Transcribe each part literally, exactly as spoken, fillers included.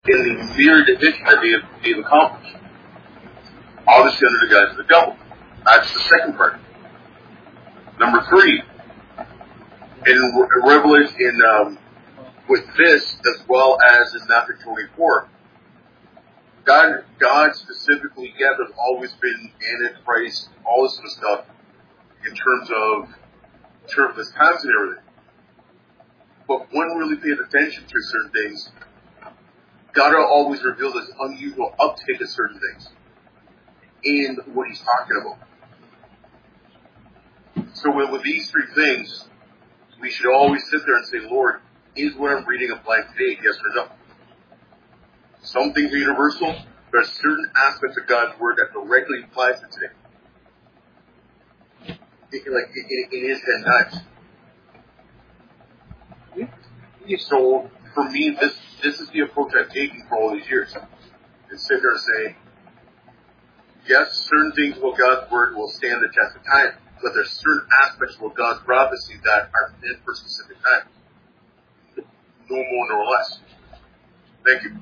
in the myriad division that they have, they've accomplished. Obviously under the guise of the devil. That's the second part. Number three, in Revelation, in um, with this as well as in Matthew twenty-four, God, God specifically, yeah, there's always been Antichrist, all this sort of stuff in terms of in terms of his times and everything. But one really paid attention to certain things. God always revealed this unusual uptake of certain things in what he's talking about. So with, with these three things, we should always sit there and say, Lord, is what I'm reading applied today, yes or no? Some things are universal. There are certain aspects of God's word that directly applies to today. It, like it, it is and not. So for me, this this is the approach I've taken for all these years. And sit there and say, yes, certain things about God's word will stand the test of time, but there's certain aspects of God's prophecy that are meant for specific time. No more nor less. Thank you.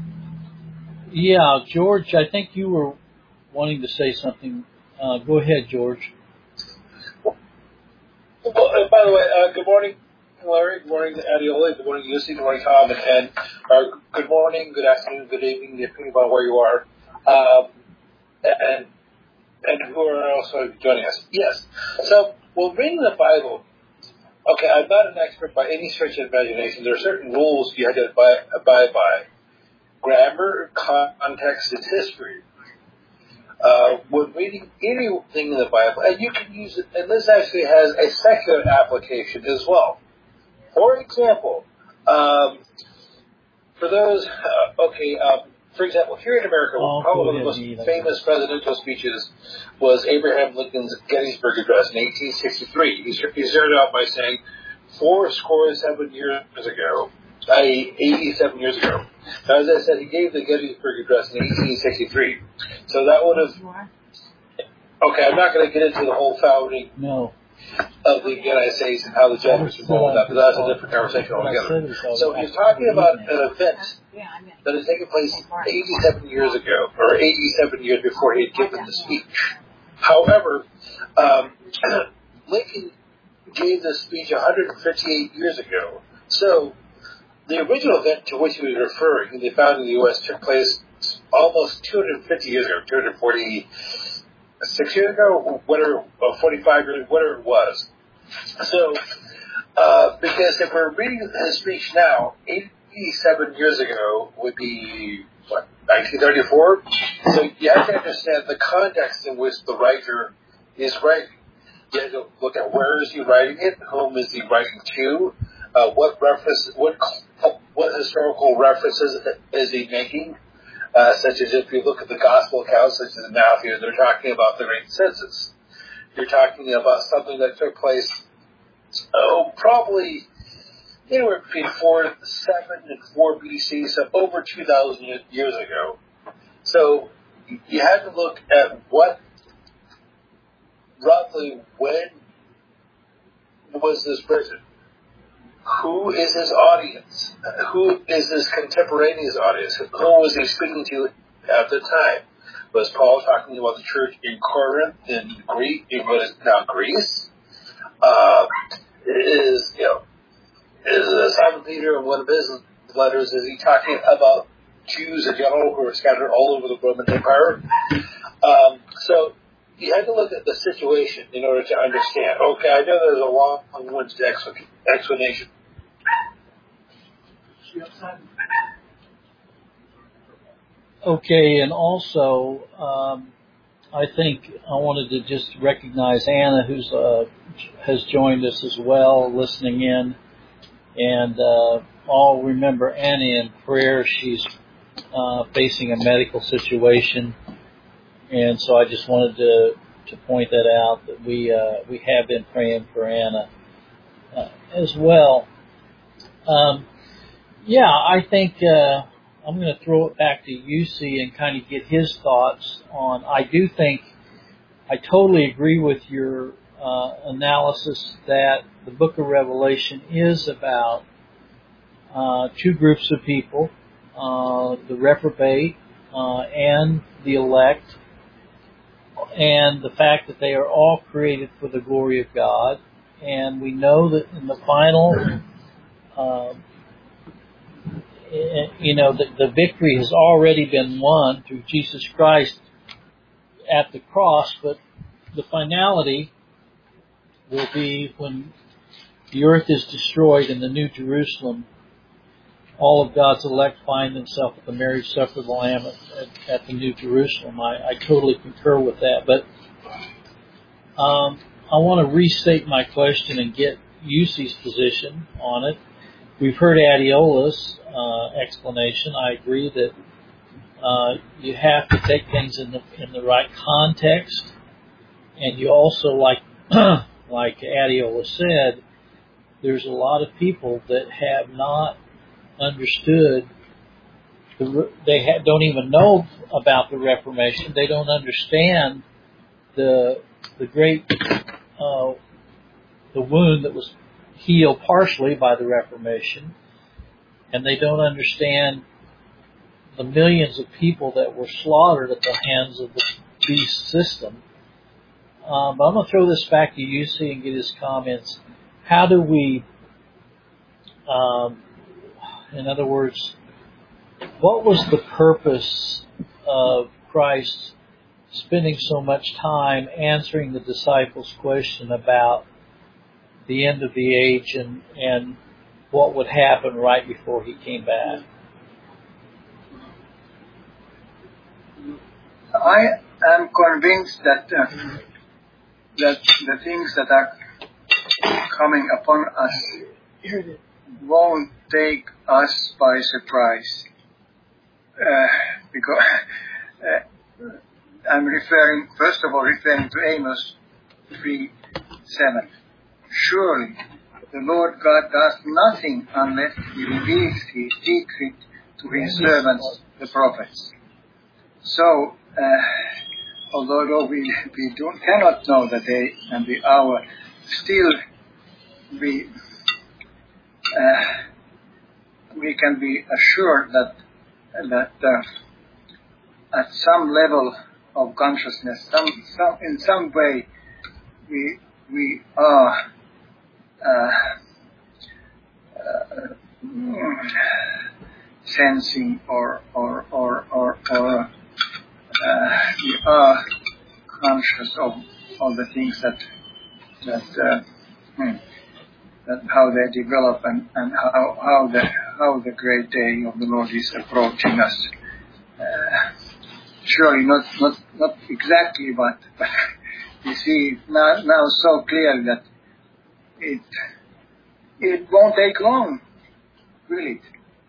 Yeah, George, I think you were wanting to say something. Uh, go ahead, George. Well, uh, by the way, uh, good morning, Larry. Good morning, Adiola. Good morning, Lucy. Good morning, Tom. And, and uh, good morning, good afternoon, good evening, depending on where you are. Um, and and who are also joining us. Yes. So, well, reading the Bible, okay, I'm not an expert by any stretch of imagination. There are certain rules you have to abide, abide by. Grammar, context, and history. Uh, when reading anything in the Bible, and you can use it, and this actually has a secular application as well. For example, um, for those, uh, okay, um, for example, here in America, oh, probably one of the most famous presidential speeches was Abraham Lincoln's Gettysburg Address in eighteen sixty-three. He started out by saying, four score seven years ago, that is eighty-seven years ago. Now, as I said, he gave the Gettysburg Address in eighteen sixty-three. So that would have... Okay, I'm not going to get into the whole founding no. of the United States and how the Jesuits were involved with that, but that's a different conversation altogether. So he's talking about an event that had taken place eighty-seven years ago, or eighty-seven years before he had given the speech. However, um, Lincoln gave this speech one hundred fifty-eight years ago. So the original event to which he was referring, the founding of the U S, took place almost two hundred fifty years ago, two hundred forty-six years ago, whatever, forty-five years, whatever it was. So, uh, because if we're reading his speech now, eighty-seven years ago would be, what, nineteen thirty-four? So you have to understand the context in which the writer is writing. You have to look at where is he writing it, whom is he writing to, uh, what reference, what what historical references is he making, uh, such as if you look at the gospel accounts, such as Matthew, they're talking about the great census. You're talking about something that took place, oh, probably anywhere between four seven and four B C, so over two thousand years ago. So you have to look at what, roughly, when was this written? Who is his audience? Who is his contemporaneous audience? Who was he speaking to at the time? Was Paul talking about the church in Corinth, in Greece, in what is now Greece? Uh, is, you know, is Simon Peter in one of his letters, is he talking about Jews in general who are scattered all over the Roman Empire? Um, so you had to look at the situation in order to understand. Okay, I know there's a long-winded explanation. Okay, and also, um, I think I wanted to just recognize Anna, who's uh, has joined us as well, listening in, and uh, all remember Anna in prayer. She's uh, facing a medical situation, and so I just wanted to to point that out, that we uh, we have been praying for Anna uh, as well. Um, yeah, I think uh, I'm going to throw it back to U C and kind of get his thoughts on. I do think I totally agree with your uh, analysis that the Book of Revelation is about uh, two groups of people. uh, the reprobate, uh, and the elect, and the fact that they are all created for the glory of God. And we know that in the final, uh, you know, the, the victory has already been won through Jesus Christ at the cross, but the finality will be when the earth is destroyed in the New Jerusalem. All of God's elect find themselves at the marriage supper of the Lamb at, at the New Jerusalem. I, I totally concur with that. But um, I want to restate my question and get Yusi's position on it. We've heard Adiola's uh, explanation. I agree that uh, you have to take things in the in the right context, and you also, like like Adiola said, there's a lot of people that have not understood. The, they ha- don't even know about the Reformation. They don't understand the the great uh, the wound that was healed partially by the Reformation, and they don't understand the millions of people that were slaughtered at the hands of the beast system. Um, but I'm going to throw this back to Yusi and get his comments. How do we, um, in other words, what was the purpose of Christ spending so much time answering the disciples' question about the end of the age and, and what would happen right before he came back? I am convinced that uh, that the things that are coming upon us won't take us by surprise. Uh, because uh, I'm referring, first of all, referring to Amos three seven. Surely the Lord God does nothing unless he reveals his secret to his servants, the prophets. So, uh, although we, we don't, cannot know the day and the hour, still we, uh, we can be assured that, that uh, at some level of consciousness, some, some, in some way, we, we are uh, uh, sensing or, or, or, or, or Uh, we are conscious of all the things that that uh, hmm, that how they develop and, and how how the how the great day of the Lord is approaching us. Uh, surely not not not exactly, but, but we see now now so clearly that it it won't take long, really.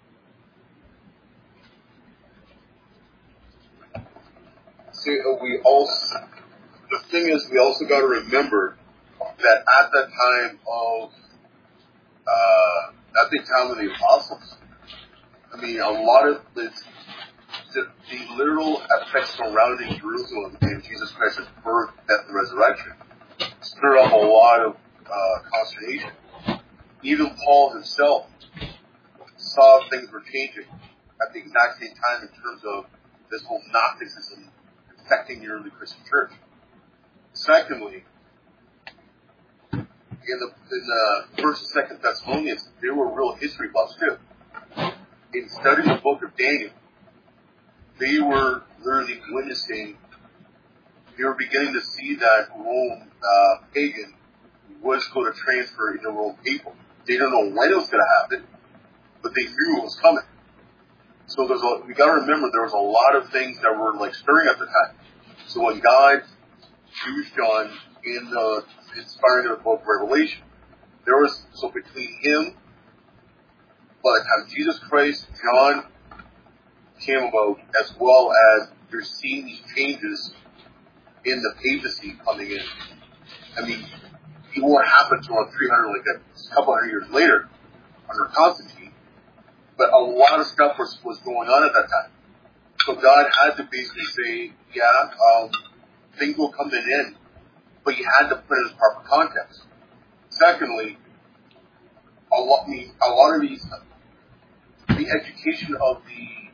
See, we also, the thing is, we also got to remember that at the time of, uh, at the time of the apostles, I mean, a lot of the, the, the literal effects surrounding Jerusalem and Jesus Christ's birth, death, and resurrection stirred up a lot of uh, consternation. Even Paul himself saw things were changing at the exact same time in terms of this whole Gnosticism affecting the early Christian church. Secondly, in the in the First and Second Thessalonians, they were real history buffs too. In studying the book of Daniel, they were literally witnessing. They were beginning to see that Rome uh, pagan was going to transfer into Rome papal. They didn't know when it was going to happen, but they knew it was coming. So there's a, we got to remember there was a lot of things that were like stirring at the time. So when God used John in the inspiring of the book of Revelation, there was, so between him, by the time Jesus Christ, John came about, as well as you're seeing these changes in the papacy coming in. I mean, it won't happen until around three hundred, like a couple hundred years later, under Constantine. But a lot of stuff was, was going on at that time. So God had to basically say, yeah, um, things will come to an end, but you had to put it in proper context. Secondly, a lot, I mean, a lot of these, the education of the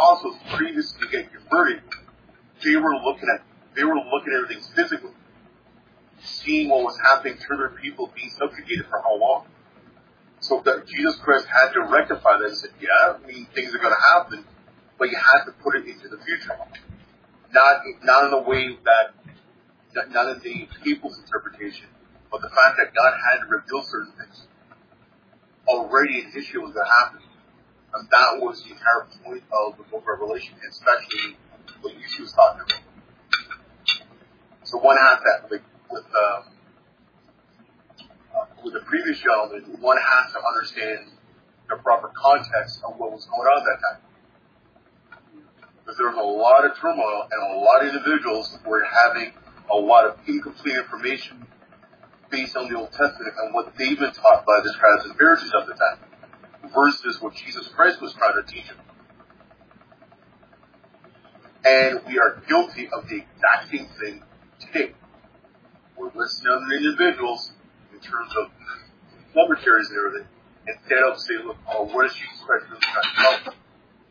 apostles previously getting converted, they were looking at they were looking at everything physically, seeing what was happening to their people being subjugated for how long. So that Jesus Christ had to rectify that and said, yeah, I mean, things are going to happen, but you have to put it into the future. Not, not in a way that, not in the people's interpretation, but the fact that God had to reveal certain things. Already an issue was going to happen. And that was the entire point of the book of Revelation, especially what Yeshua was talking about. So one has that, like with, um, uh, with the previous gentleman, one has to understand the proper context of what was going on at that time. Because there was a lot of turmoil and a lot of individuals were having a lot of incomplete information based on the Old Testament and what they've been taught by the scribes and Pharisees of the time versus what Jesus Christ was trying to teach them. And we are guilty of the exact same thing today. We're listening to other individuals in terms of commentaries and everything instead of saying, look, oh, what is Jesus Christ really trying to tell them?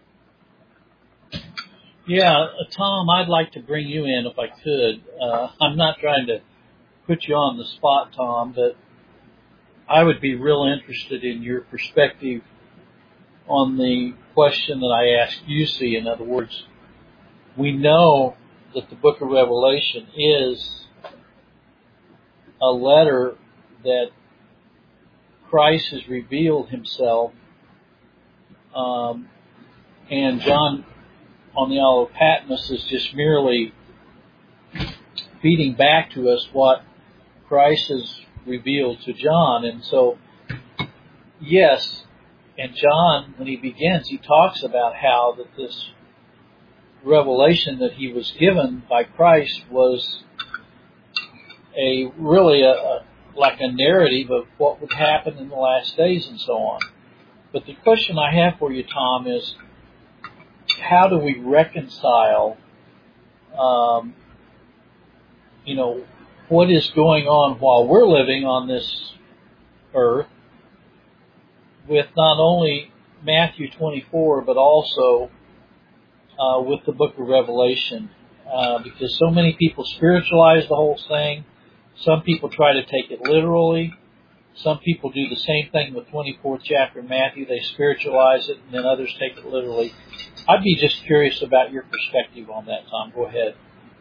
Yeah, uh, Tom, I'd like to bring you in if I could. Uh, I'm not trying to put you on the spot, Tom, but I would be real interested in your perspective on the question that I asked you. See, in other words, we know that the book of Revelation is a letter that Christ has revealed himself, um, and John on the Isle of Patmos is just merely feeding back to us what Christ has revealed to John. And so, yes, and John, when he begins, he talks about how that this revelation that he was given by Christ was a really a, a like a narrative of what would happen in the last days and so on. But the question I have for you, Tom, is how do we reconcile, um, you know, what is going on while we're living on this earth with not only Matthew twenty-four, but also uh, with the book of Revelation? Uh, because so many people spiritualize the whole thing. Some people try to take it literally. Some people do the same thing with twenty-fourth chapter of Matthew. They spiritualize it, and then others take it literally. I'd be just curious about your perspective on that, Tom. Go ahead.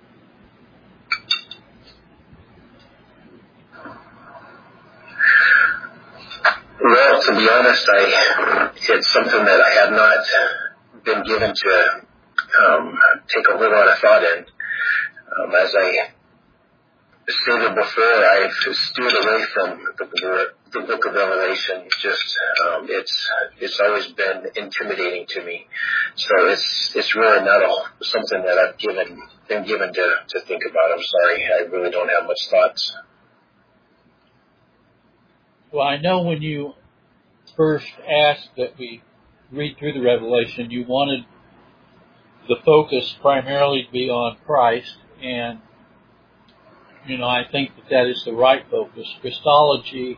Well, to be honest, I it's something that I have not been given to um, take a little lot of thought in. Um, as I stated before, I've stood away from the, the book of Revelation. Just um, it's it's always been intimidating to me. So it's it's really not a, something that I've given been given to, to think about. I'm sorry, I really don't have much thoughts. Well, I know when you first asked that we read through the Revelation, you wanted the focus primarily to be on Christ, and you know, I think that that is the right focus. Christology,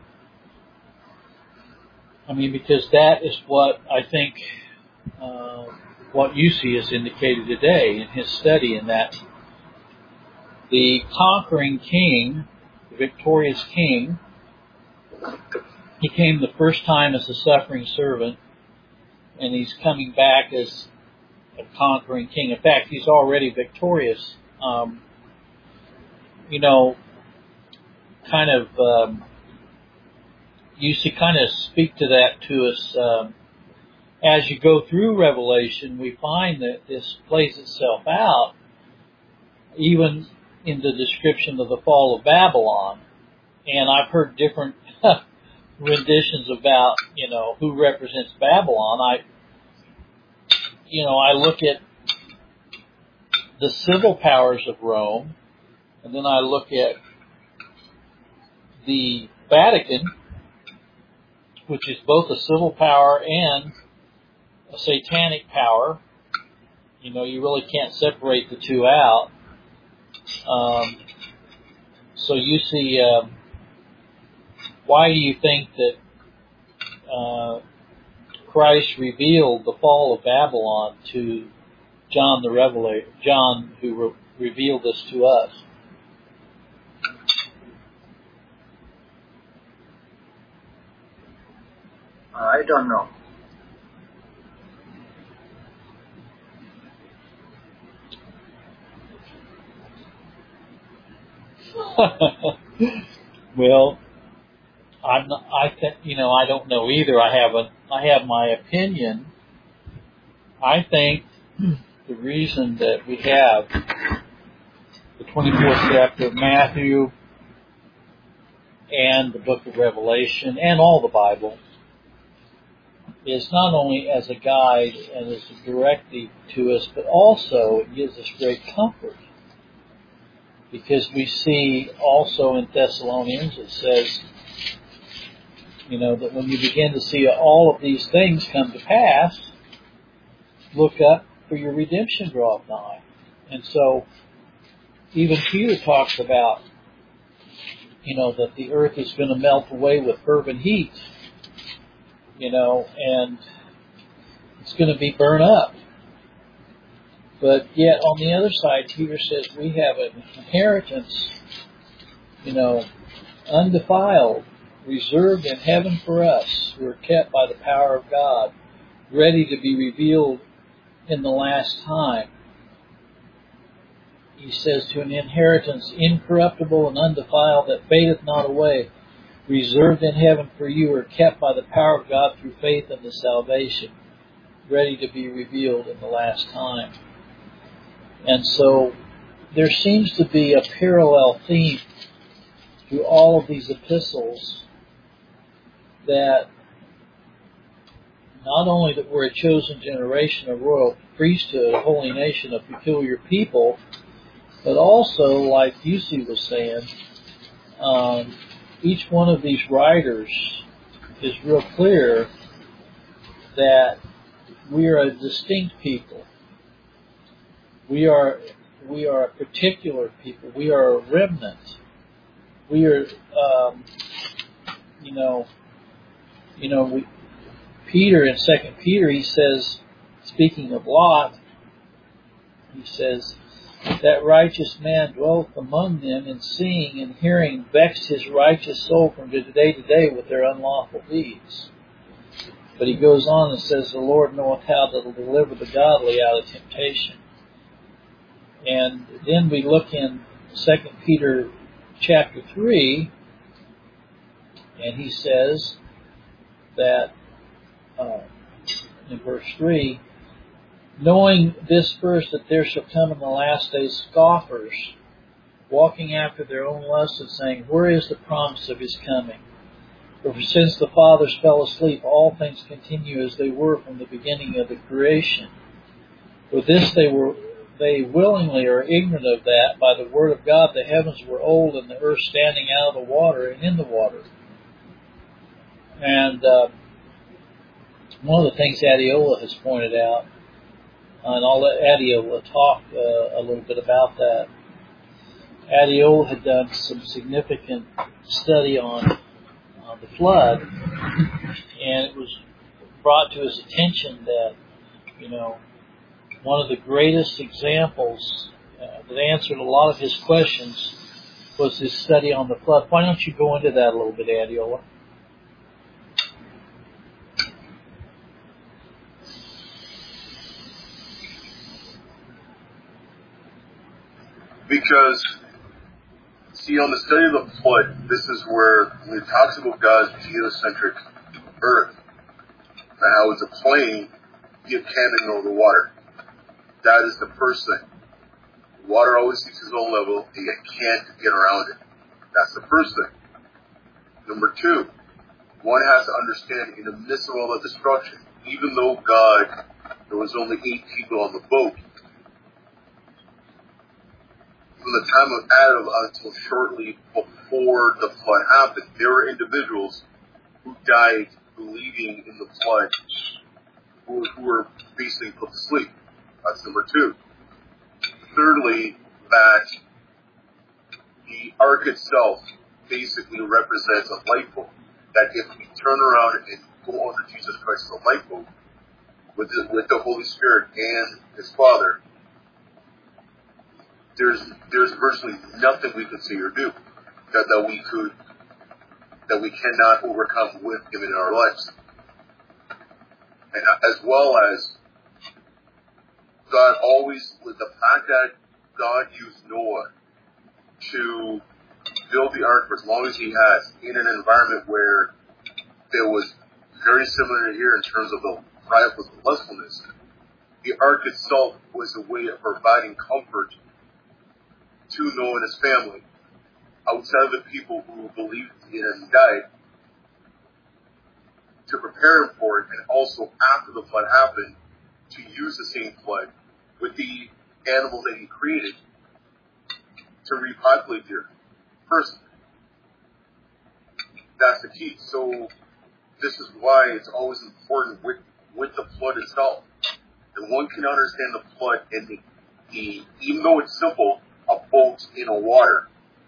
I mean, because that is what I think, uh, what U C has indicated today in his study, in that the conquering king, the victorious king, he came the first time as a suffering servant, and he's coming back as a conquering king. In fact, he's already victorious. Um, you know, kind of, um, you should kind of speak to that to us. Um, as you go through Revelation, we find that this plays itself out even in the description of the fall of Babylon. And I've heard different renditions about, you know, who represents Babylon. I, you know, I look at the civil powers of Rome, and then I look at the Vatican, which is both a civil power and a satanic power. You know, you really can't separate the two out. Um, so you see, um, why do you think that uh, Christ revealed the fall of Babylon to John the Revelator, John who re- revealed this to us. I don't know. Well, I'm not, I think, you know, I don't know either. I have a, I have my opinion. I think the reason that we have the twenty-fourth chapter of Matthew and the book of Revelation and all the Bible is not only as a guide and as a directive to us, but also it gives us great comfort. Because we see also in Thessalonians, it says, you know, that when you begin to see all of these things come to pass, look up, for your redemption draweth nigh. And so, even Peter talks about, you know, that the earth is going to melt away with fervent heat, you know, and it's going to be burned up. But yet, on the other side, Peter says we have an inheritance, you know, undefiled, reserved in heaven for us, who are kept by the power of God, ready to be revealed in the last time. He says, to an inheritance incorruptible and undefiled, that fadeth not away, reserved in heaven for you, are kept by the power of God through faith unto salvation, ready to be revealed in the last time. And so there seems to be a parallel theme through all of these epistles, that not only that we're a chosen generation, a royal priesthood, a holy nation, a peculiar people, but also, like Yussi was saying, um, each one of these writers is real clear that we are a distinct people. We are we are a particular people. We are a remnant. We are, um, you know, you know. We, Peter in Second Peter, he says, speaking of Lot, he says, that righteous man dwelleth among them, and seeing and hearing vexed his righteous soul from day to day with their unlawful deeds. But he goes on and says, the Lord knoweth how to deliver the godly out of temptation. And then we look in Second Peter chapter three, and he says that uh, in verse three, knowing this first, that there shall come in the last days scoffers, walking after their own lusts, and saying, where is the promise of his coming? For since the fathers fell asleep, all things continue as they were from the beginning of the creation. For this they were they willingly are ignorant of that by the word of God the heavens were old, and the earth standing out of the water and in the water. And uh, one of the things Adiola has pointed out, and I'll let Adiola talk uh, a little bit about that. Adiola had done some significant study on uh, the flood, and it was brought to his attention that, you know, one of the greatest examples uh, that answered a lot of his questions was his study on the flood. Why don't you go into that a little bit, Adiola? Because, see, on the study of the flood, this is where when it talks about God's geocentric earth, and how it's a plane, you can't ignore the water. That is the first thing. The water always seeks its own level, and you can't get around it. That's the first thing. Number two, one has to understand in the midst of all the destruction, even though God, there was only eight people on the boat, from the time of Adam until shortly before the flood happened, there were individuals who died believing in the flood, who, who were basically put to sleep. That's number two. Thirdly, that the ark itself basically represents a lifeboat. That if we turn around and go under Jesus Christ as a lifeboat, with the, with the Holy Spirit and His Father, there's there's virtually nothing we can say or do that, that we could that we cannot overcome with Him in our lives. And as well as God always, with the fact that God used Noah to build the ark for as long as He has in an environment where there was very similar to here in terms of the prideful and lustfulness, the ark itself was a way of providing comfort to Noah and his family, outside of the people who believed in and died, to prepare him for it, and also after the flood happened, to use the same flood with the animals that He created to repopulate the earth. First, that's the key. So this is why it's always important with, with the flood itself. And one can understand the flood and the, the even though it's simple, a boat in a water,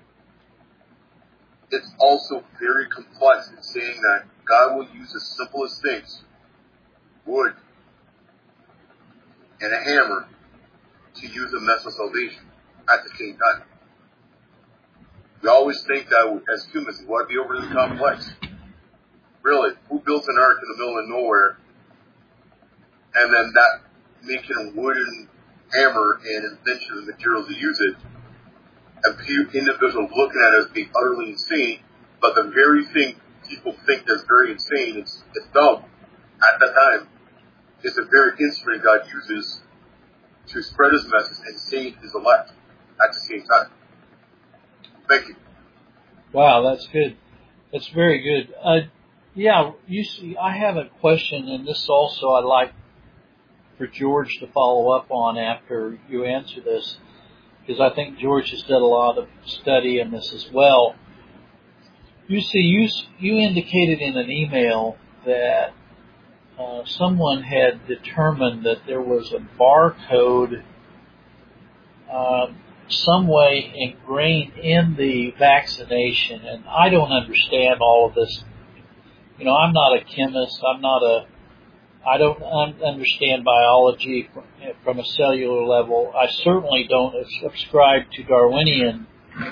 it's also very complex in saying that God will use the simplest things, wood and a hammer, to use a mess of salvation at the same time. We always think that as humans, we want to be overly complex. Really, who built an ark in the middle of nowhere, and then that making a wooden hammer and invention of the materials to use it, and few individuals looking at it as being utterly insane, but the very thing people think that's very insane, it's, it's dumb at that time, is the very instrument God uses to spread His message and save His elect at the same time. Thank you. Wow, that's good. That's very good. Uh, yeah, you see, I have a question, and this also I'd like for George to follow up on after you answer this, because I think George has done a lot of study in this as well. You see, you you indicated in an email that uh, someone had determined that there was a barcode uh, some way ingrained in the vaccination, and I don't understand all of this. You know, I'm not a chemist. I'm not a. I don't understand biology from, from a cellular level. I certainly don't subscribe to Darwinian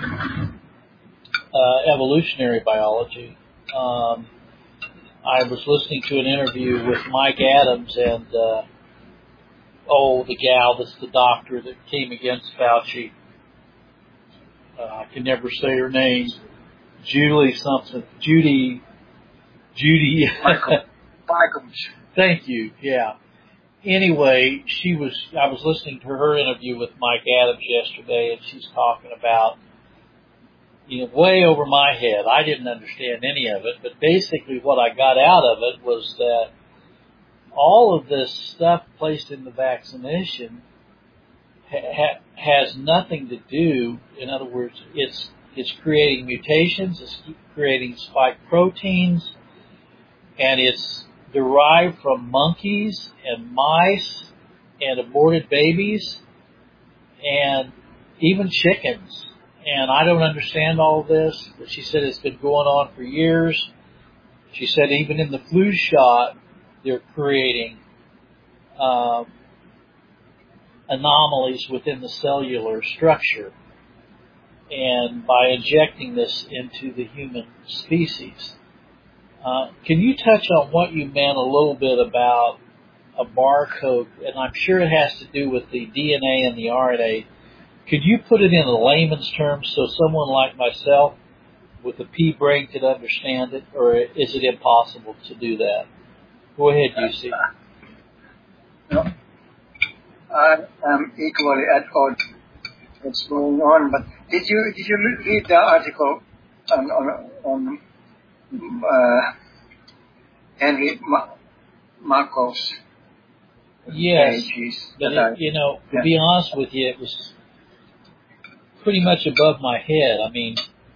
uh, evolutionary biology. Um, I was listening to an interview with Mike Adams and, uh, oh, the gal that's the doctor that came against Fauci. Uh, I can never say her name. Julie something. Judy. Judy. Michael. Michael. Thank you. Yeah. Anyway, she was, I was listening to her interview with Mike Adams yesterday, and she's talking about, you know, way over my head. I didn't understand any of it, but basically what I got out of it was that all of this stuff placed in the vaccination ha- has nothing to do, in other words, it's, it's creating mutations, it's creating spike proteins, and it's derived from monkeys and mice and aborted babies and even chickens. And I don't understand all of this, but she said it's been going on for years. She said even in the flu shot, they're creating uh, anomalies within the cellular structure, and by injecting this into the human species. Uh, can you touch on what you meant a little bit about a barcode? And I'm sure it has to do with the D N A and the R N A. Could you put it in a layman's terms so someone like myself with a pea brain could understand it, or is it impossible to do that? Go ahead, U C. No, I am equally at odds what's going on. But did you did you read the article on on, on uh, Henry Ma- Markov's yes, pages? but I, it, you know, to yeah. be honest with you, it was pretty much above my head. I mean,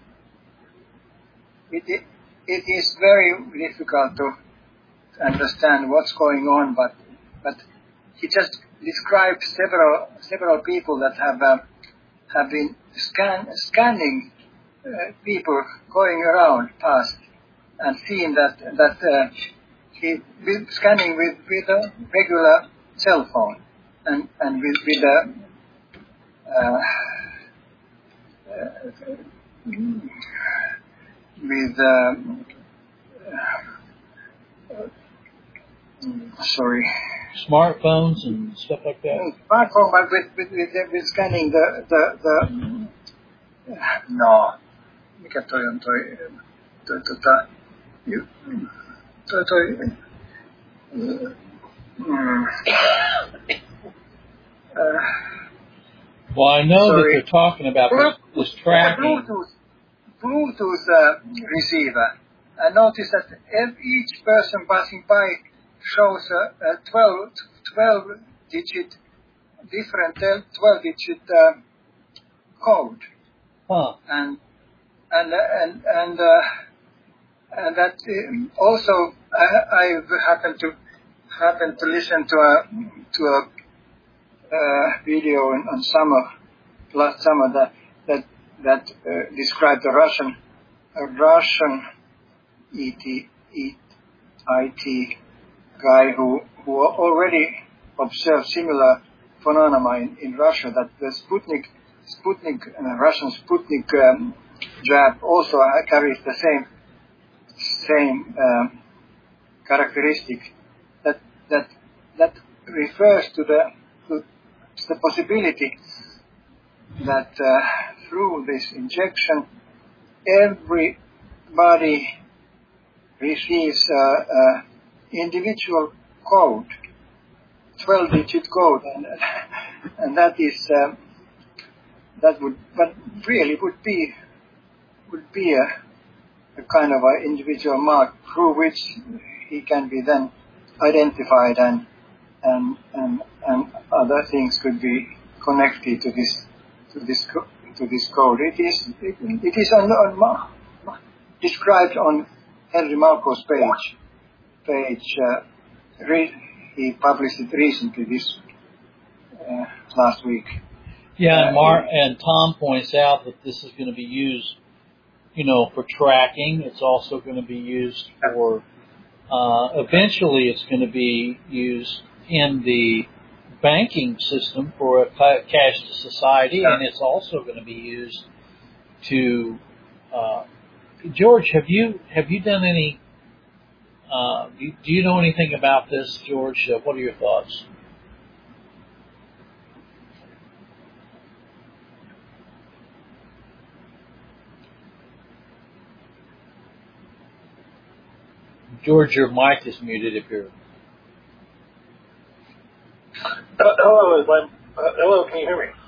it, it it is very difficult to understand what's going on, but but he just described several several people that have uh, have been scan, scanning uh, people going around past and seeing that that uh, he with scanning with, with a regular cell phone and, and with, with a uh, uh, with uh, uh, sorry smartphones and stuff like that. Smartphone, but with with, with, with scanning the the, the uh, no, mikä toi on toi toi tota toi toi mm, uh, well, I know sorry. that they're talking about this, this tracking. Bluetooth, Bluetooth uh, receiver. I noticed that every, each person passing by shows a, a twelve, twelve digit, different twelve digit uh, code. Huh. And and and and uh, and that uh, also I, I happened to happened to listen to a to a uh, video on, on summer last summer that that that uh, described a Russian a Russian E T I T guy who who already observed similar phenomena in, in Russia, that the Sputnik Sputnik uh, Russian Sputnik um, jab also carries the same same um, characteristic, that that that refers to the to the possibility that uh, through this injection everybody receives uh, uh, individual code, twelve digit code, and and that is um, that would but really would be would be a, a kind of an individual mark through which he can be then identified, and and and and other things could be connected to this to this to this code. It is it, it is on, on, described on Henry Malko's page. Page uh, re, he published it recently this uh, last week. Yeah, and Mark and Tom points out that this is going to be used, you know, for tracking. It's also going to be used for. Uh, eventually, it's going to be used in the banking system for a cashless society, and it's also going to be used to. Uh, George, have you have you done any? Uh, do, do you know anything about this, George? Uh, what are your thoughts? George, your mic is muted if you're. Uh, hello, uh, hello, can you hear me?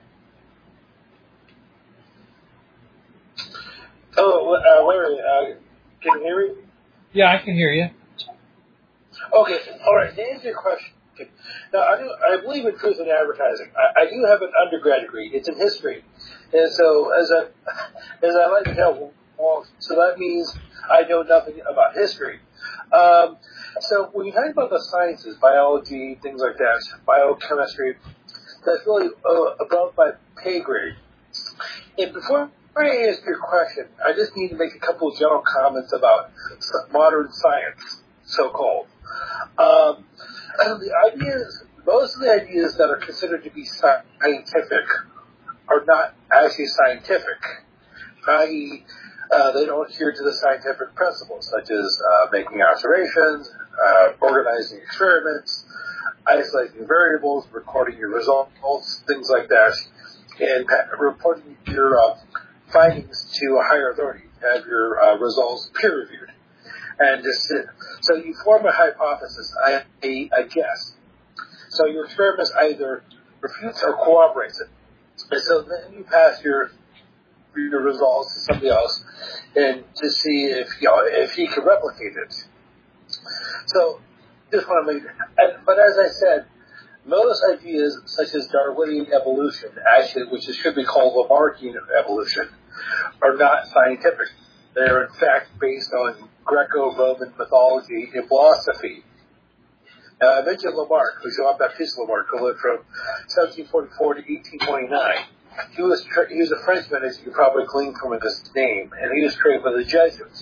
Hello, uh, Larry, uh, can you hear me? Yeah, I can hear you. Okay, all right. To answer your question, now I do, I believe in truth in advertising. I, I do have an undergrad degree. It's in history, and so as I as I like to tell, well, so that means I know nothing about history. Um, so when you talk about the sciences, biology, things like that, biochemistry, that's really uh, above my pay grade. And before I answer your question, I just need to make a couple of general comments about modern science, so-called. Um, the ideas, most of the ideas that are considered to be scientific are not actually scientific, that is, uh, they don't adhere to the scientific principles, such as uh, making observations, uh, organizing experiments, isolating variables, recording your results, things like that, and reporting your uh, findings to a higher authority, have your uh, results peer-reviewed. And just so you form a hypothesis, a, a, a guess. So your experiments either refutes or corroborates it. And so then you pass your your results to somebody else, and to see if you know, if he can replicate it. So just want to make, and, but as I said, most ideas such as Darwinian evolution, actually, which should be called Lamarckian evolution, are not scientific. They are in fact based on Greco-Roman mythology and philosophy. Now, I mentioned Lamarck, who's Jean-Baptiste Lamarck, who lived from seventeen forty-four to eighteen twenty-nine. He was tra- he was a Frenchman, as you can probably glean from his name, and he was trained by the Jesuits.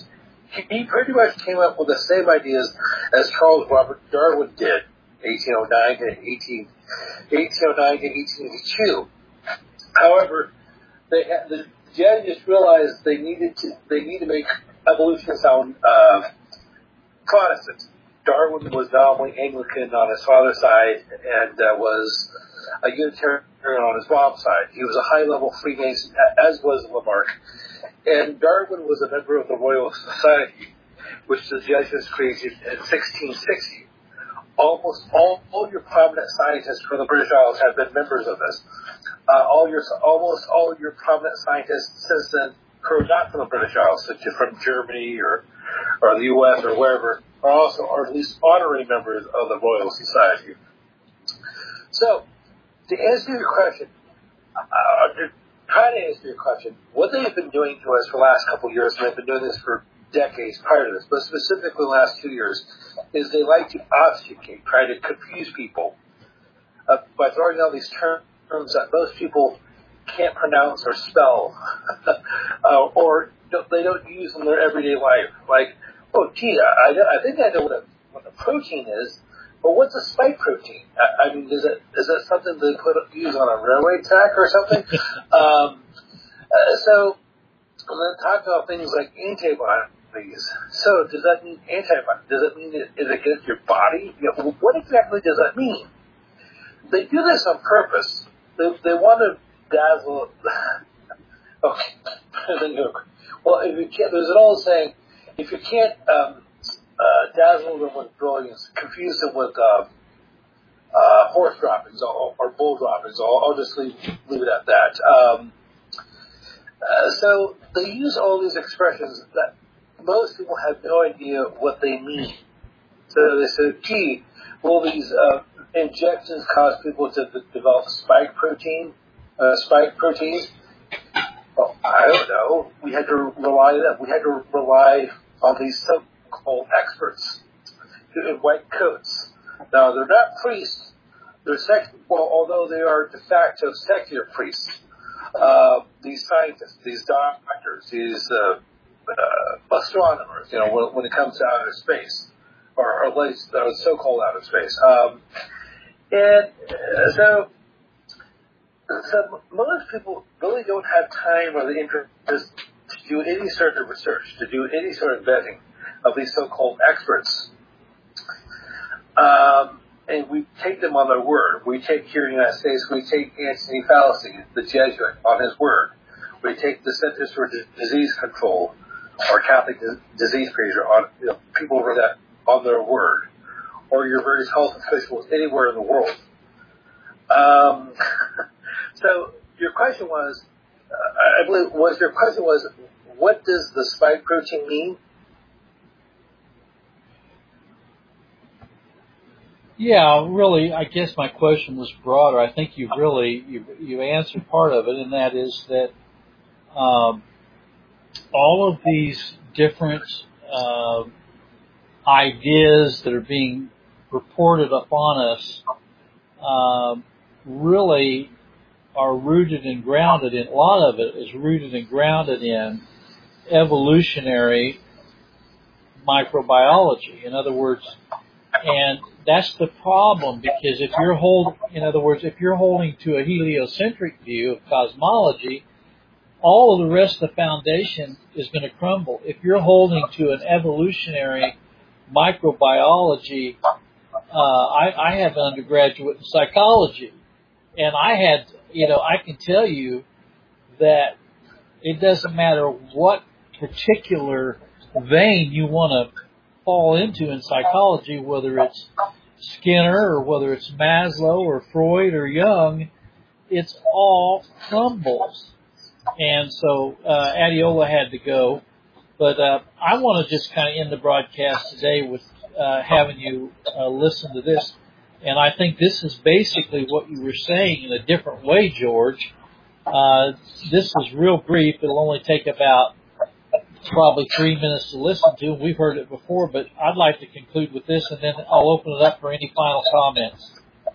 he pretty much came up with the same ideas as Charles Robert Darwin did, eighteen oh nine to eighteen eighty-two. However, they had, the Jesuits realized they needed to they need to make evolution sound uh, Protestant. Darwin was nominally Anglican on his father's side and uh, was a Unitarian on his mom's side. He was a high-level Freemason, as was Lamarck. And Darwin was a member of the Royal Society, which the Jesuits created in sixteen sixty. Almost all, all your prominent scientists from the British Isles have been members of this. Uh, all your, almost all your prominent scientists since then who are not from the British Isles, such as from Germany or, or the U S or wherever, are also, or at least honorary members of the Royal Society. So, to answer your question, uh, to try to answer your question, what they have been doing to us for the last couple of years, and they've been doing this for decades prior to this, but specifically the last two years, is they like to obfuscate, try to confuse people uh, by throwing out these terms that most people can't pronounce or spell, uh, or don't, they don't use in their everyday life. Like, oh, gee, I, I think I know what a, what a protein is, but what's a spike protein? I, I mean, is it is that something they put use on a railway track or something? um, uh, so, and then talk about things like antibodies. So, does that mean antibodies? Does it mean it is against your body? You know, what exactly does that mean? They do this on purpose. They, they want to dazzle. Okay. Well, if you can't, there's an old saying: if you can't um, uh, dazzle them with brilliance, confuse them with uh, uh, horse droppings or, or bull droppings, I'll, I'll just leave, leave it at that. Um, uh, so they use all these expressions that most people have no idea what they mean. So they say, gee, will these uh, injections cause people to d- develop spike protein, uh, spike proteins? Well, I don't know. We had to rely on that. We had to rely on these so-called experts in white coats. Now, they're not priests. They're sec- well, although they are de facto secular priests. Uh, these scientists, these doctors, these uh, uh, astronomers, you know, when, when it comes to outer space, or, or at least uh, so-called outer space. Um, and uh, so, so most people really don't have time or the interest to do any sort of research, to do any sort of vetting of these so-called experts. Um, and we take them on their word. We take here in the United States, we take Anthony Fauci, the Jesuit, on his word. We take the Centers for D- Disease Control or Catholic D- Disease Procedure on, you know, people over that on their word, or your various health officials anywhere in the world. Um, so your question was, uh, I believe, was your question was, what does the spike protein mean? Yeah, really, I guess my question was broader. I think you really, you, you answered part of it, and that is that um, all of these different uh, ideas that are being reported upon us uh, really are rooted and grounded in, a lot of it is rooted and grounded in evolutionary microbiology. In other words, and that's the problem, because if you're hold, in other words, if you're holding to a heliocentric view of cosmology, all of the rest of the foundation is going to crumble. If you're holding to an evolutionary microbiology, uh, I, I have an undergraduate in psychology, and I had, you know, I can tell you that it doesn't matter what particular vein you want to fall into in psychology, whether it's Skinner or whether it's Maslow or Freud or Jung, it's all crumbles. And so uh, Adiola had to go. But uh, I want to just kind of end the broadcast today with uh, having you uh, listen to this. And I think this is basically what you were saying in a different way, George. Uh, this is real brief. It'll only take about probably three minutes to listen to. We've heard it before, but I'd like to conclude with this, and then I'll open it up for any final comments.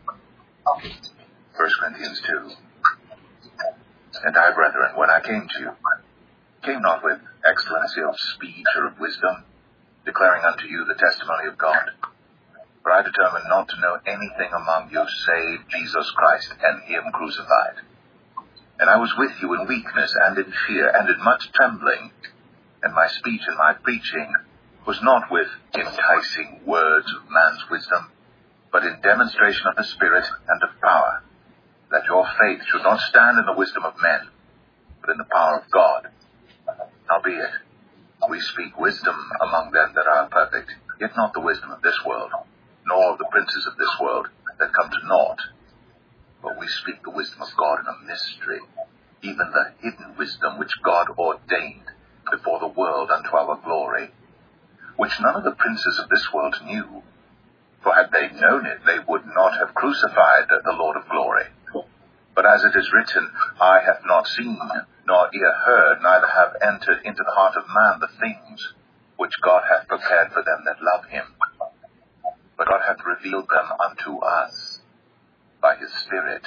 First Corinthians two. And I, brethren, when I came to you, came not with excellency of speech or of wisdom, declaring unto you the testimony of God. For I determined not to know anything among you save Jesus Christ and him crucified. And I was with you in weakness and in fear and in much trembling, and my speech and my preaching was not with enticing words of man's wisdom, but in demonstration of the Spirit and of power, that your faith should not stand in the wisdom of men, but in the power of God. Howbeit, we speak wisdom among them that are perfect, yet not the wisdom of this world, nor of the princes of this world that come to naught. But we speak the wisdom of God in a mystery, even the hidden wisdom which God ordained before the world unto our glory, which none of the princes of this world knew. For had they known it, they would not have crucified the Lord of glory. But as it is written, eye hath not seen, nor ear heard, neither have entered into the heart of man the things which God hath prepared for them that love him. But God hath revealed them unto us by his Spirit.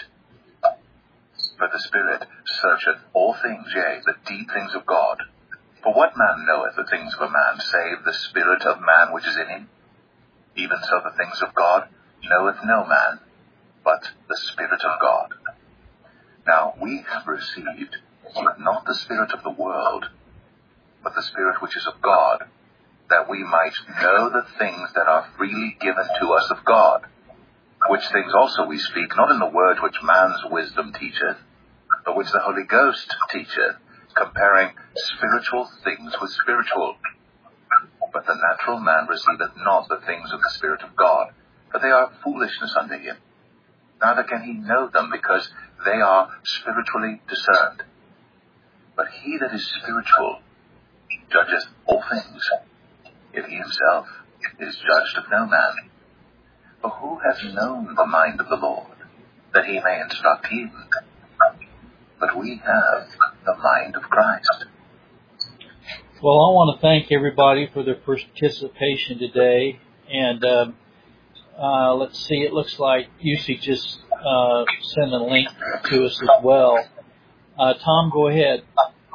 For the Spirit searcheth all things, yea, the deep things of God. For what man knoweth the things of a man, save the spirit of man which is in him? Even so the things of God knoweth no man, but the Spirit of God. Now we have received not the spirit of the world, but the Spirit which is of God, that we might know the things that are freely given to us of God. Which things also we speak, not in the word which man's wisdom teacheth, but which the Holy Ghost teacheth, comparing spiritual things with spiritual. But the natural man receiveth not the things of the Spirit of God, for they are foolishness unto him. Neither can he know them, because they are spiritually discerned. But he that is spiritual judgeth all things, if he himself is judged of no man. For who hath known the mind of the Lord, that he may instruct him? But we have the mind of Christ. Well, I want to thank everybody for their participation today. And um, uh, let's see, it looks like U C just uh, sent a link to us as well. Uh, Tom, go ahead.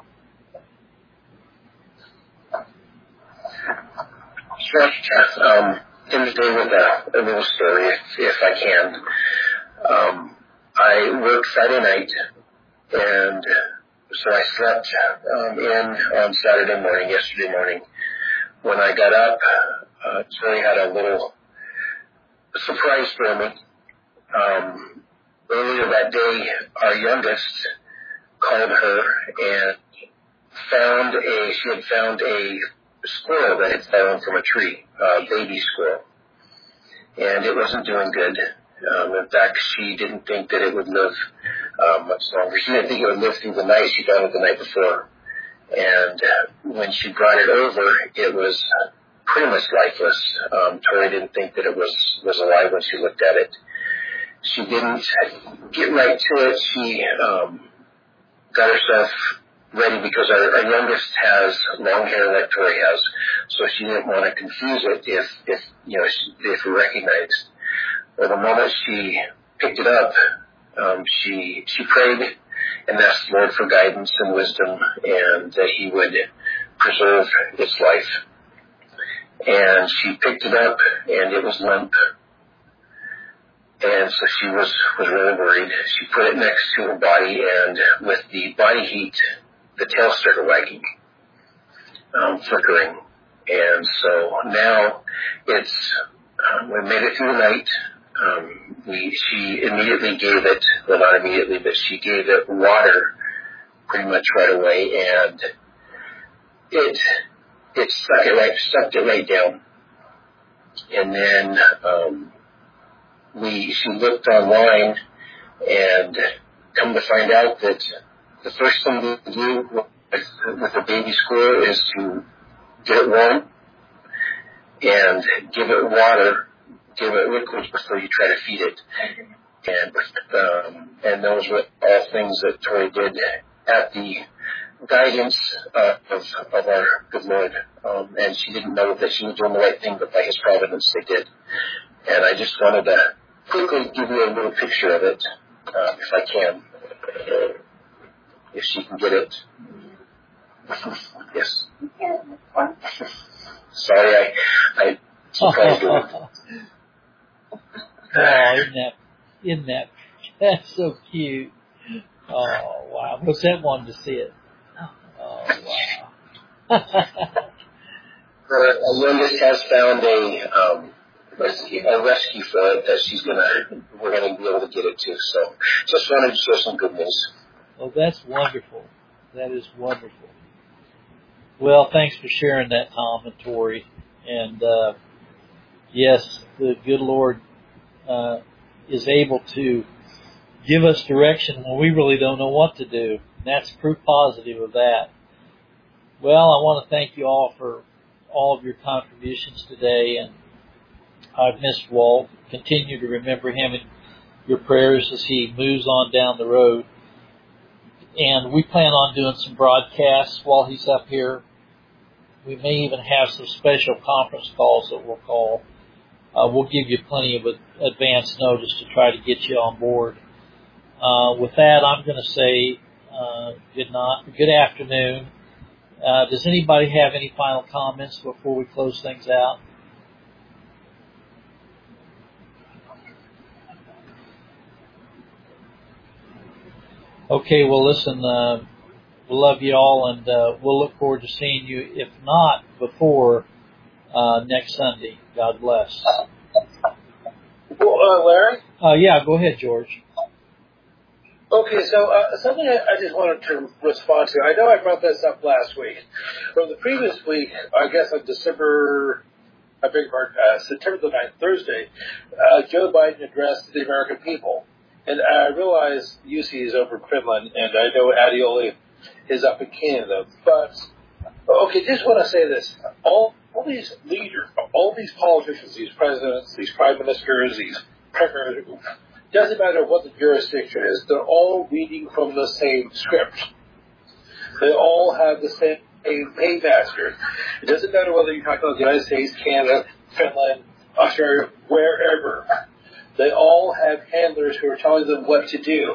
Sure. Um, in the day with a, a little story, if, if I can. Um, I worked Friday night, and so I slept um, in on Saturday morning, yesterday morning. When I got up, uh, Tori had a little surprise for me. Um, earlier that day, our youngest called her and found a, she had found a squirrel that had fallen from a tree, a baby squirrel. And it wasn't doing good. Um, in fact, she didn't think that it would live uh, much longer. She didn't think it would live through the night. She found it the night before. And uh, when she brought it over, it was pretty much lifeless. Um, Tori didn't think that it was, was alive when she looked at it. She didn't get right to it. She um, got herself ready because our, our youngest has long hair like Tori has, so she didn't want to confuse it if, if you know, if we recognized. Well, the moment she picked it up, um, she she prayed and asked the Lord for guidance and wisdom, and that He would preserve its life. And she picked it up, and it was limp. And so she was, was really worried. She put it next to her body, and with the body heat, the tail started wagging, um, flickering. And so now it's, um, we made it through the night. Um, we, she immediately gave it, well, not immediately, but she gave it water pretty much right away, and it, it sucked it right, sucked it right down. And then, um, we, she looked online, and come to find out that the first thing to do with, with a baby squirrel is to get it warm and give it water, give it liquids before you try to feed it. And um, and those were all things that Tori did at the guidance uh, of, of our good Lord. Um, and she didn't know that she was doing the right thing, but by His providence they did. And I just wanted to quickly give you a little picture of it, uh, if I can. If she can get it. Yes. Sorry, I, I surprised you. Oh, isn't that, isn't that, that's so cute. Oh, wow. Was that one to see it? Oh, wow. Her youngest has found a, um, rescue, a rescue for it that she's gonna, we're gonna be able to get it to. So, just wanted to share some good news. Oh, that's wonderful. That is wonderful. Well, thanks for sharing that, Tom and Tori. And, uh, yes, the good Lord, uh, is able to give us direction when we really don't know what to do. And that's proof positive of that. Well, I want to thank you all for all of your contributions today. And I've missed Walt. Continue to remember him in your prayers as he moves on down the road. And we plan on doing some broadcasts while he's up here. We may even have some special conference calls that we'll call. Uh, we'll give you plenty of advance notice to try to get you on board. Uh, with that, I'm going to say uh, good night, good afternoon. Uh, does anybody have any final comments before we close things out? Okay, well, listen, uh, we love you all, and uh, we'll look forward to seeing you, if not before uh, next Sunday. God bless. Well, uh, Larry? Uh, yeah, go ahead, George. Okay, so uh, something I, I just wanted to respond to. I know I brought this up last week. From the previous week, I guess on December, I beg your pardon, uh, September the ninth, Thursday, uh, Joe Biden addressed the American people. And I realize U C is over in Finland, and I know Adioli is up in Canada. But, okay, just want to say this. All, all these leaders, all these politicians, these presidents, these prime ministers, these premiers, doesn't matter what the jurisdiction is, they're all reading from the same script. They all have the same paymaster. It doesn't matter whether you're talking about the United States, Canada, Finland, Australia, wherever. They all have handlers who are telling them what to do.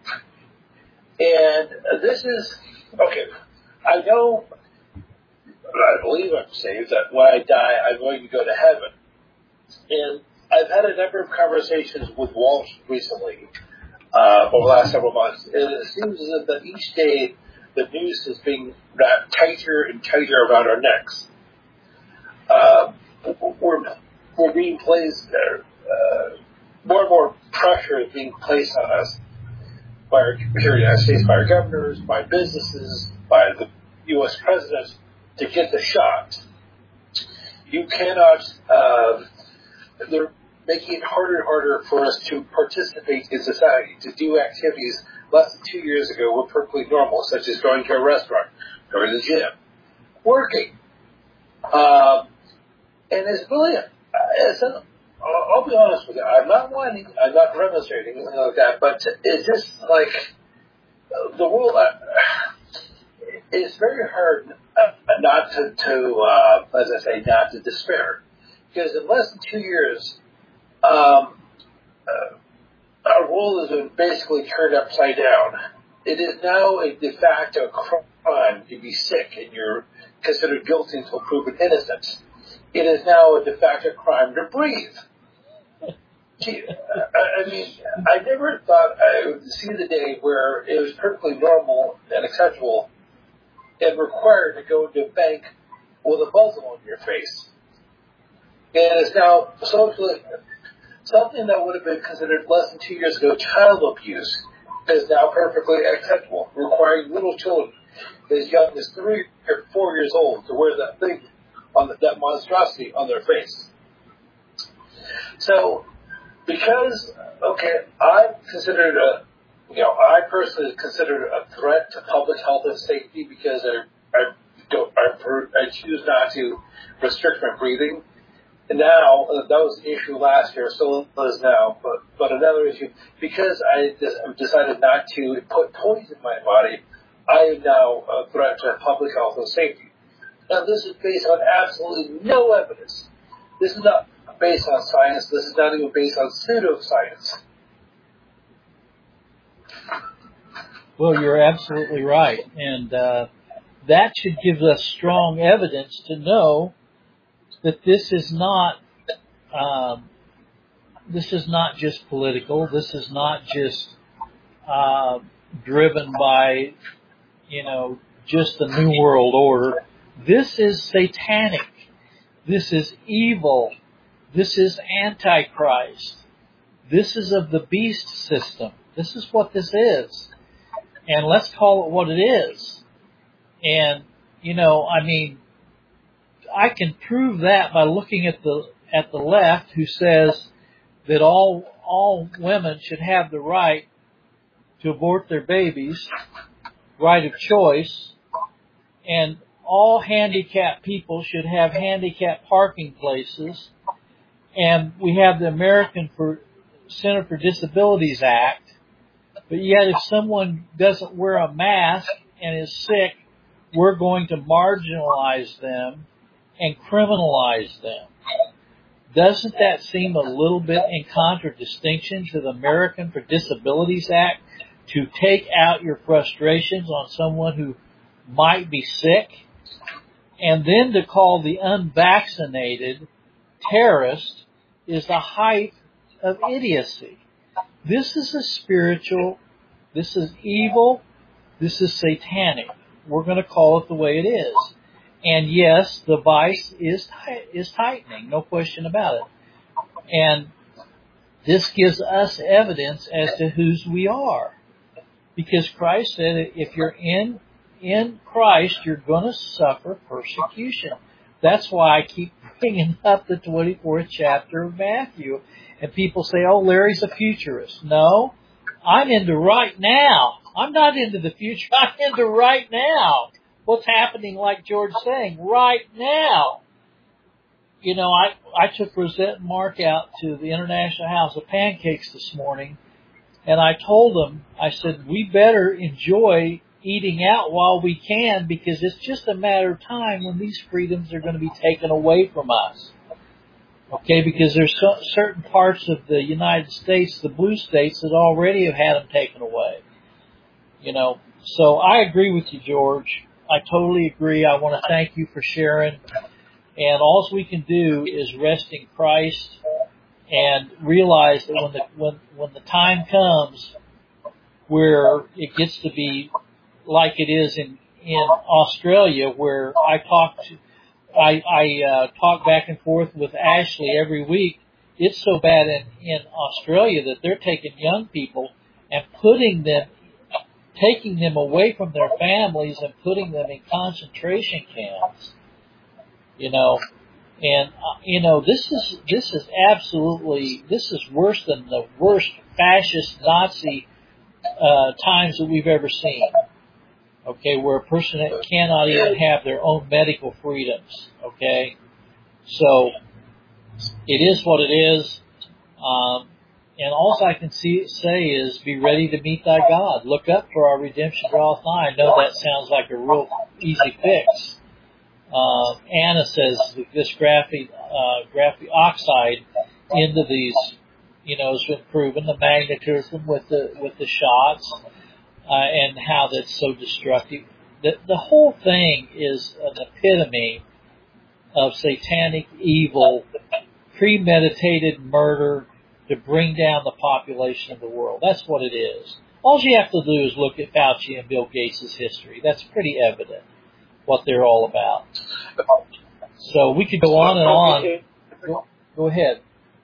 And this is, okay, I know, I believe I'm saved, that when I die, I'm going to go to heaven. And I've had a number of conversations with Walt recently, uh, over the last several months. And it seems as if that each day the noose is being wrapped tighter and tighter around our necks. Uh, we're, we're being placed there. Uh, more and more pressure is being placed on us by our, here in the United States, by our governors, by businesses, by the U S president to get the shot. You cannot, uh, they're making it harder and harder for us to participate in society, to do activities less than two years ago were perfectly normal, such as going to a restaurant, going to the gym, working. Um, and it's brilliant. It's an, I'll be honest with you. I'm not whining. I'm not demonstrating, anything like that. But it's just like the world. Uh, it's very hard uh, not to, to uh, as I say, not to despair, because in less than two years, um, uh, our world has been basically turned upside down. It is now a de facto crime to be sick, and you're considered guilty until proven innocent. It is now a de facto crime to breathe. Gee, I mean, I never thought I would see the day where it was perfectly normal and acceptable and required to go to a bank with a muzzle on your face. And it's now socially, something that would have been considered less than two years ago child abuse is now perfectly acceptable, requiring little children as young as three or four years old to wear that thing, on the, that monstrosity on their face. So, because, okay, I'm considered a, you know, I personally consider a threat to public health and safety because I, I don't, I, I choose not to restrict my breathing. And now, uh, that was an issue last year, still is now, but, but another issue, because I decided not to put poison in my body, I am now a threat to public health and safety. Now, this is based on absolutely no evidence. This is not based on science. This is not even based on pseudoscience. Well, you're absolutely right. And uh, that should give us strong evidence to know that this is not, um, this is not just political. This is not just uh, driven by, you know, just the New World Order. This is satanic. This is evil. This is Antichrist. This is of the beast system. This is what this is. And let's call it what it is. And, you know, I mean, I can prove that by looking at the at the left, who says that all all women should have the right to abort their babies, right of choice, and all handicapped people should have handicapped parking places, and we have the American for Center for Disabilities Act, but yet if someone doesn't wear a mask and is sick, we're going to marginalize them and criminalize them. Doesn't that seem a little bit in contradistinction to the American for Disabilities Act to take out your frustrations on someone who might be sick, and then to call the unvaccinated terrorist is the height of idiocy? This is a spiritual, this is evil, this is satanic. We're going to call it the way it is. And yes, the vice is is tightening, no question about it. And this gives us evidence as to whose we are. Because Christ said if you're in in Christ, you're going to suffer persecution. That's why I keep bringing up the twenty-fourth chapter of Matthew. And people say, oh, Larry's a futurist. No, I'm into right now. I'm not into the future. I'm into right now. What's happening, like George saying, right now. You know, I, I took Rosette and Mark out to the International House of Pancakes this morning, and I told them, I said, we better enjoy eating out while we can, because it's just a matter of time when these freedoms are going to be taken away from us. Okay, because there's so, certain parts of the United States, the blue states, that already have had them taken away. You know, so I agree with you, George. I totally agree. I want to thank you for sharing. And all we can do is rest in Christ and realize that when the when when the time comes where it gets to be like it is in in Australia, where I talk to I I uh, talk back and forth with Ashley every week. It's so bad in in Australia that they're taking young people and putting them. taking them away from their families and putting them in concentration camps, you know, and, uh, you know, this is, this is absolutely, this is worse than the worst fascist Nazi, uh, times that we've ever seen. Okay, where a person cannot even have their own medical freedoms. Okay, so it is what it is. Um, And all I can see, say is, be ready to meet thy God. Look up, for our redemption draweth nigh. I know that sounds like a real easy fix. Uh, Anna says this graphite, uh, graphite oxide into these, you know, has been proven, the magnetism with the, with the shots, uh, and how that's so destructive. The, the whole thing is an epitome of satanic evil, premeditated murder, to bring down the population of the world. That's what it is. All you have to do is look at Fauci and Bill Gates' history. That's pretty evident what they're all about. So we could go on and on. Go, go ahead.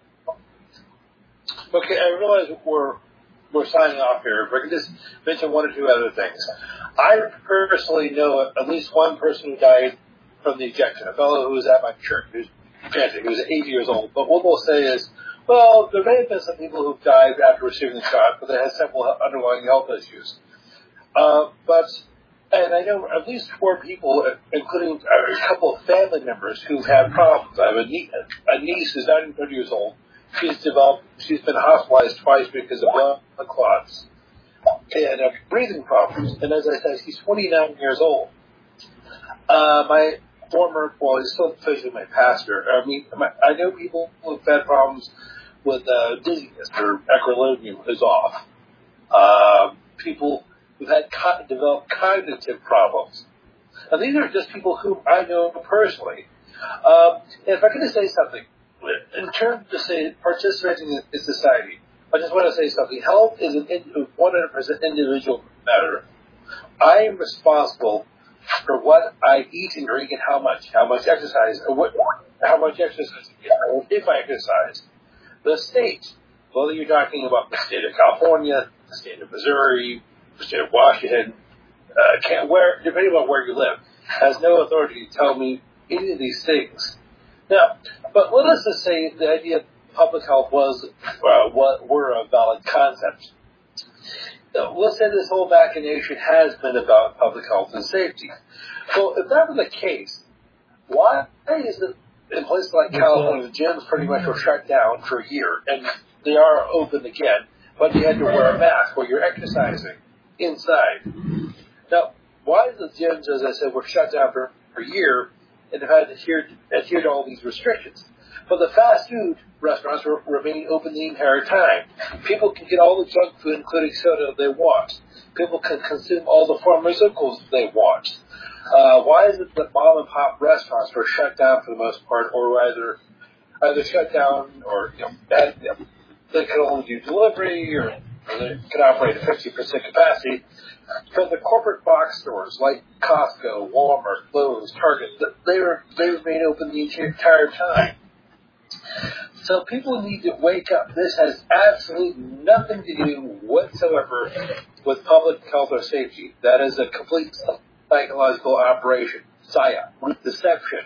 Okay, I realize we're we're signing off here, but I can just mention one or two other things. I personally know at least one person who died from the injection, a fellow who was at my church, who's he was eighty years old. But what we'll say is, well, there may have been some people who died after receiving the shot, but they had several underlying health issues. Uh, but, and I know at least four people, including a couple of family members, who've had problems. I have a niece, a niece who's ninety years old. She's developed, she's been hospitalized twice because of blood clots and uh, breathing problems. And as I said, she's twenty-nine years old. Uh, my former, well, he's still officially my pastor. I mean, my, I know people who've had problems with uh, dizziness or equilibrium is off. Uh, people who've had co- developed cognitive problems. Now, these are just people whom I know personally. Um, and if I could just say something, in terms of say participating in, in society, I just want to say something. Health is an one hundred percent individual matter. I am responsible for what I eat and drink and how much, how much exercise, or what, how much exercise, or if I exercise. The state, whether you're talking about the state of California, the state of Missouri, the state of Washington, uh, can't where, depending on where you live, has no authority to tell me any of these things. Now, but let us just say the idea of public health was, uh, what were a valid concept. Now, let's say this whole machination has been about public health and safety. Well, if that were the case, why is it in places like California, the gyms pretty much were shut down for a year, and they are open again, but you had to wear a mask while you're exercising inside. Now, why the gyms, as I said, were shut down for, for a year and have had to adhere, adhere to all these restrictions? But the fast food restaurants were remaining open the entire time. People can get all the junk food, including soda, they want. People can consume all the pharmaceuticals they want. Uh, why is it that mom and pop restaurants were shut down for the most part, or either either shut down, or you know, had, you know they could only do delivery, or, or they could operate at fifty percent capacity? But the corporate box stores like Costco, Walmart, Lowe's, Target, they were they remain open the entire time. So people need to wake up. This has absolutely nothing to do whatsoever with public health or safety. That is a complete psychological operation, psyop, deception.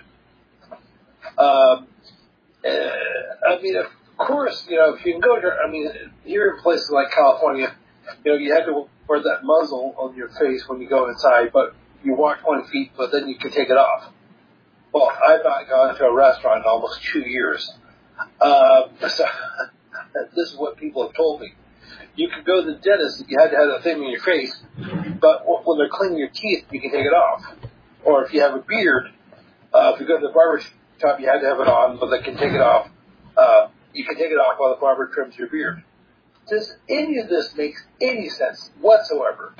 Um, uh, I mean, of course, you know, if you can go to, I mean, here in places like California, you know, you had to wear that muzzle on your face when you go inside, but you walk twenty feet, but then you can take it off. Well, I've not gone to a restaurant in almost two years. Uh, so, this is what people have told me. You could go to the dentist if you had to have a thing on your face, but when they're cleaning your teeth, you can take it off. Or if you have a beard, uh, if you go to the barber shop, you had to have it on, but they can take it off. Uh, you can take it off while the barber trims your beard. Does any of this make any sense whatsoever?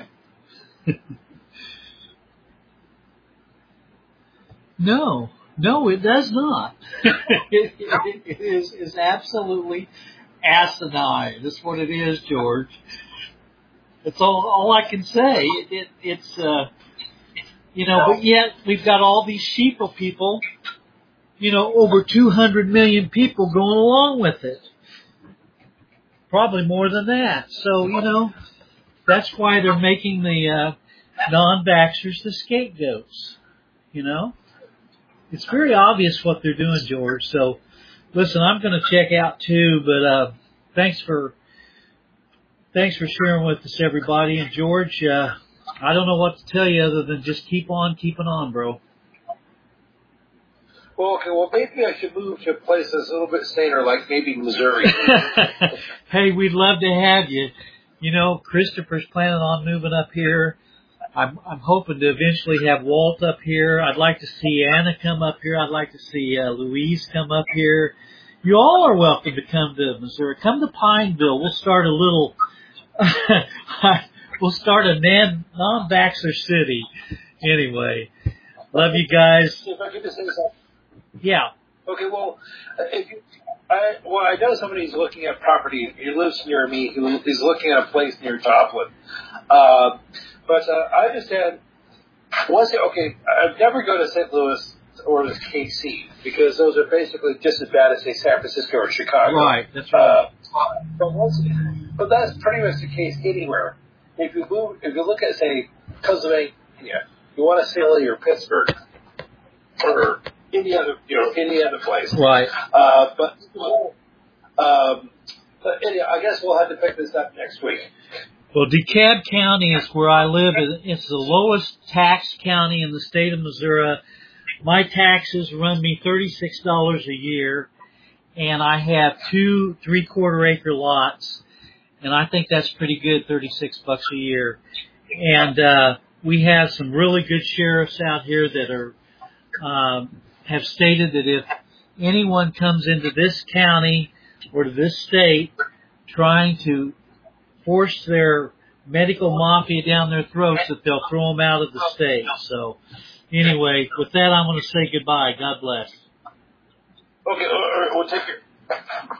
No, no, it does not. it, it, it is is absolutely asinine. That's what it is, George. That's all all I can say. It, it it's uh, you know, but yet we've got all these sheeple people. You know, over two hundred million people going along with it. Probably more than that. So you know, that's why they're making the uh, non-vaxxers the scapegoats. You know. It's very obvious what they're doing, George. So, listen, I'm going to check out too, but uh, thanks for thanks for sharing with us, everybody. And George, uh, I don't know what to tell you other than just keep on keeping on, bro. Well, okay. Well, maybe I should move to a place that's a little bit saner, like maybe Missouri. Hey, we'd love to have you. You know, Christopher's planning on moving up here. I'm, I'm hoping to eventually have Walt up here. I'd like to see Anna come up here. I'd like to see uh, Louise come up here. You all are welcome to come to Missouri. Come to Pineville. We'll start a little, we'll start a non, non-vaxxer city. Anyway, love you guys. If I could just say something. Yeah. Okay, well, if you, I, well, I know somebody's looking at property. He lives near me. He's looking at a place near Joplin. Uh, But uh, I understand, once you, okay, I'd never go to Saint Louis or to K C because those are basically just as bad as, say, San Francisco or Chicago. Right, that's right. Uh, but, once, but that's pretty much the case anywhere. If you move, if you look at, say, Pennsylvania, you want to say Philly or Pittsburgh or any other, you know, any other place. Right. Uh, but, um, but anyway, I guess we'll have to pick this up next week. Well, DeKalb County is where I live. It's the lowest tax county in the state of Missouri. My taxes run me thirty-six dollars a year, and I have two three-quarter acre lots, and I think that's pretty good, thirty-six bucks a year. And uh, we have some really good sheriffs out here that are um, have stated that if anyone comes into this county or to this state trying to force their medical mafia down their throats, that they'll throw them out of the state. So Anyway, with that, I'm going to say goodbye. God bless. Okay, we'll take care.